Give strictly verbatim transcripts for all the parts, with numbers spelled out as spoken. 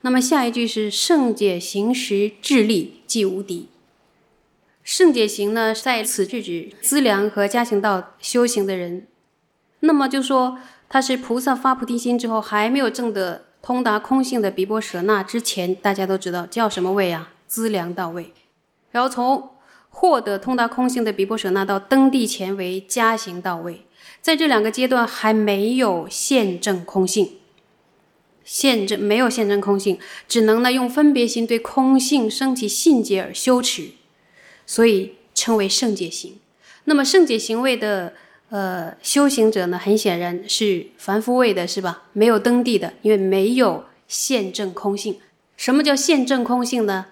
那么下一句是圣解行时智力即无敌。圣解行呢，在此是指资粮和加行道修行的人。那么就说他是菩萨发菩提心之后还没有证得通达空性的毗波舍那之前，大家都知道叫什么位啊？资粮道位。然后从获得通达空性的毗波舍那到登地前为加行道位，在这两个阶段还没有现证空性，现证没有现证空性，只能呢用分别心对空性升起信解而修持，所以称为圣解行。那么圣解行位的呃修行者呢，很显然是凡夫位的，是吧？没有登地的，因为没有现证空性。什么叫现证空性呢？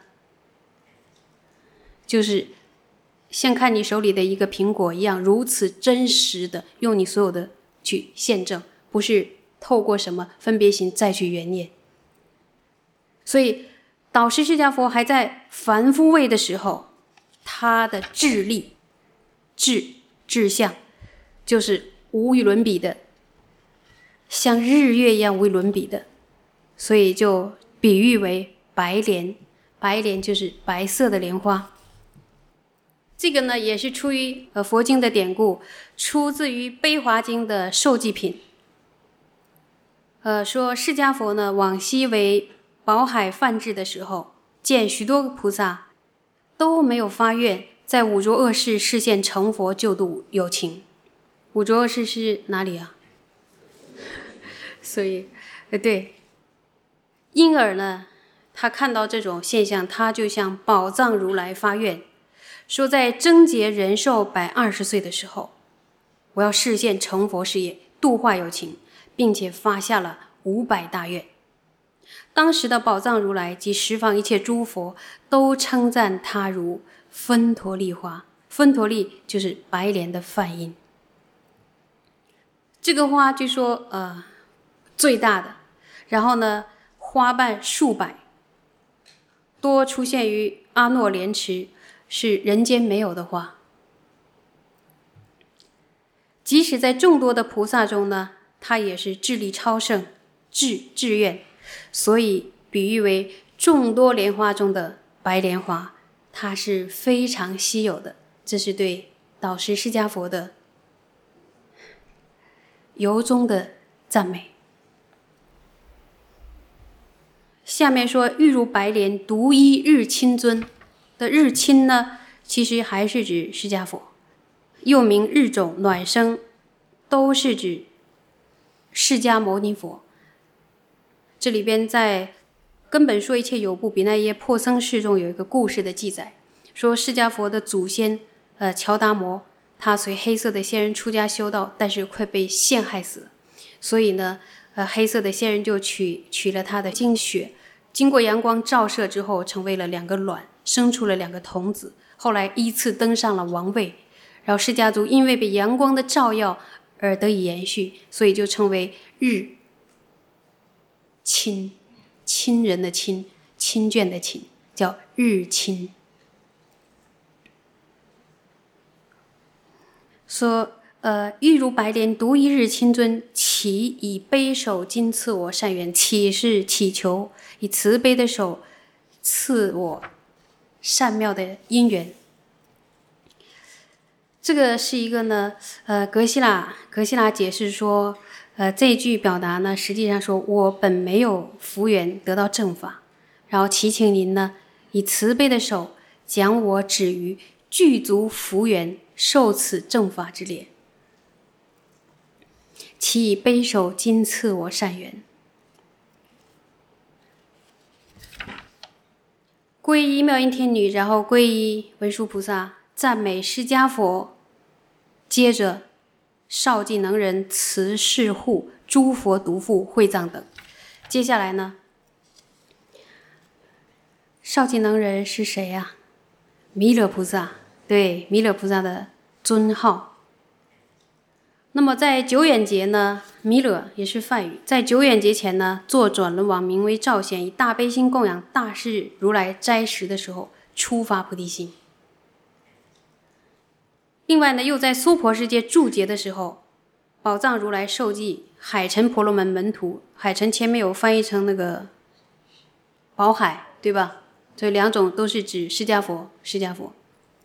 就是像看你手里的一个苹果一样，如此真实的用你所有的去现证，不是透过什么分别心再去缘念。所以导师释迦佛还在凡夫位的时候，他的智力智智相就是无与伦比的，像日月一样无与伦比的，所以就比喻为白莲。白莲就是白色的莲花。这个呢也是出于呃佛经的典故，出自于悲华经的受记品。呃，说释迦佛呢往昔为宝海泛智的时候，见许多菩萨都没有发愿在五浊恶世示现成佛救度有情。五浊恶世是哪里啊？所以呃对，因而呢他看到这种现象，他就向宝藏如来发愿，说在贞节人寿百二十岁的时候，我要示现成佛事业，度化有情，并且发下了五百大愿。当时的宝藏如来及十方一切诸佛都称赞他如芬陀利花，芬陀利就是白莲的梵音。这个花据说呃最大的，然后呢花瓣数百，多出现于阿耨莲池，是人间没有的花。即使在众多的菩萨中呢，他也是智力超胜，智智愿，所以比喻为众多莲花中的白莲花，它是非常稀有的。这是对导师释迦佛的由衷的赞美。下面说欲如白莲独一日亲尊的日亲呢，其实还是指释迦佛，又名日种暖生，都是指释迦牟尼佛。这里边在根本说一切有部比那耶破僧事中有一个故事的记载，说释迦佛的祖先呃乔达摩，他随黑色的仙人出家修道，但是快被陷害死了，所以呢呃黑色的仙人就取取了他的精血，经过阳光照射之后成为了两个卵，生出了两个童子，后来依次登上了王位。然后释迦族因为被阳光的照耀而得以延续，所以就称为日亲，亲人的亲，亲眷的亲，叫日亲。说呃，欲如白莲独一日亲尊，祈以悲手今赐我善缘。祈是祈求以慈悲的手赐我善妙的因缘。这个是一个呢，呃，格西拉格西拉解释说，呃，这一句表达呢，实际上说我本没有福缘得到正法，然后祈请您呢，以慈悲的手将我止于具足福缘，受此正法之列。其以悲手今赐我善缘。皈依妙音天女，然后皈依文殊菩萨，赞美释迦佛。接着少寂能人、慈氏护、诸佛独父、会藏等。接下来呢，少寂能人是谁呀、啊？弥勒菩萨，对，弥勒菩萨的尊号。那么在九眼节呢，弥勒也是梵语，在九眼节前呢，做转轮王名为赵显，以大悲心供养大士如来斋食的时候，初发菩提心。另外呢，又在娑婆世界住劫的时候，宝藏如来受记海城婆罗门门徒，海城前面有翻译成那个宝海，对吧？这两种都是指释迦佛，释迦佛。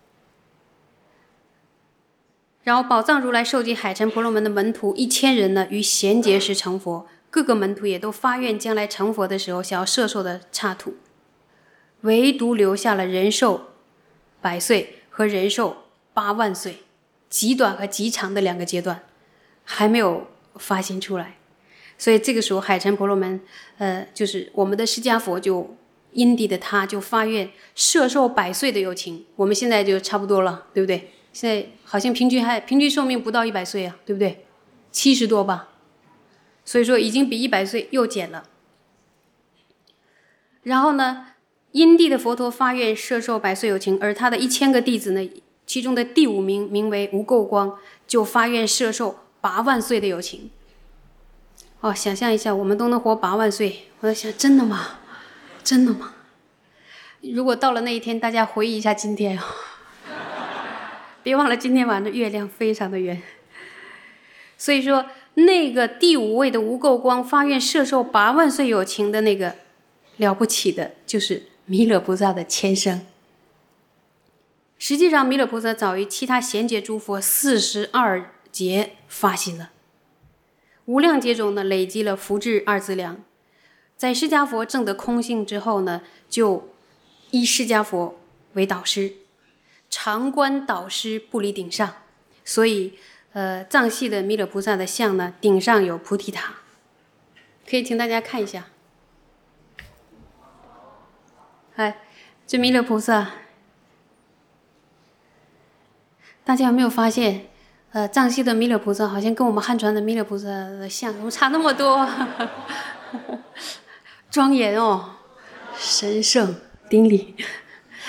然后宝藏如来授记海城婆罗门的门徒一千人呢，于贤劫时成佛，各个门徒也都发愿将来成佛的时候想要摄受的刹土，唯独留下了人寿百岁和人寿八万岁，极短和极长的两个阶段还没有发心出来。所以这个时候海城婆罗门呃，就是我们的释迦佛就因地的他就发愿摄受百岁的有情。我们现在就差不多了，对不对？现在好像平均还平均寿命不到一百岁啊，对不对？七十多吧。所以说已经比一百岁又减了。然后呢，因地的佛陀发愿摄受百岁有情，而他的一千个弟子呢，其中的第五名名为无垢光，就发愿摄受八万岁的有情。哦，想象一下，我们都能活八万岁，我在想，真的吗？真的吗？如果到了那一天，大家回忆一下今天，别忘了今天晚上的月亮非常的圆。所以说，那个第五位的无垢光发愿摄受八万岁有情的那个了不起的，就是弥勒菩萨的前生。实际上，弥勒菩萨早于其他贤劫诸佛四十二劫发心了。无量劫中呢，累积了福智二资粮。在释迦佛证得空性之后呢，就依释迦佛为导师，常观导师不离顶上。所以呃，藏系的弥勒菩萨的像呢，顶上有菩提塔，可以请大家看一下。哎，这弥勒菩萨，大家有没有发现，呃，藏系的弥勒菩萨好像跟我们汉传的弥勒菩萨的像怎么差那么多？庄严哦，神圣顶礼。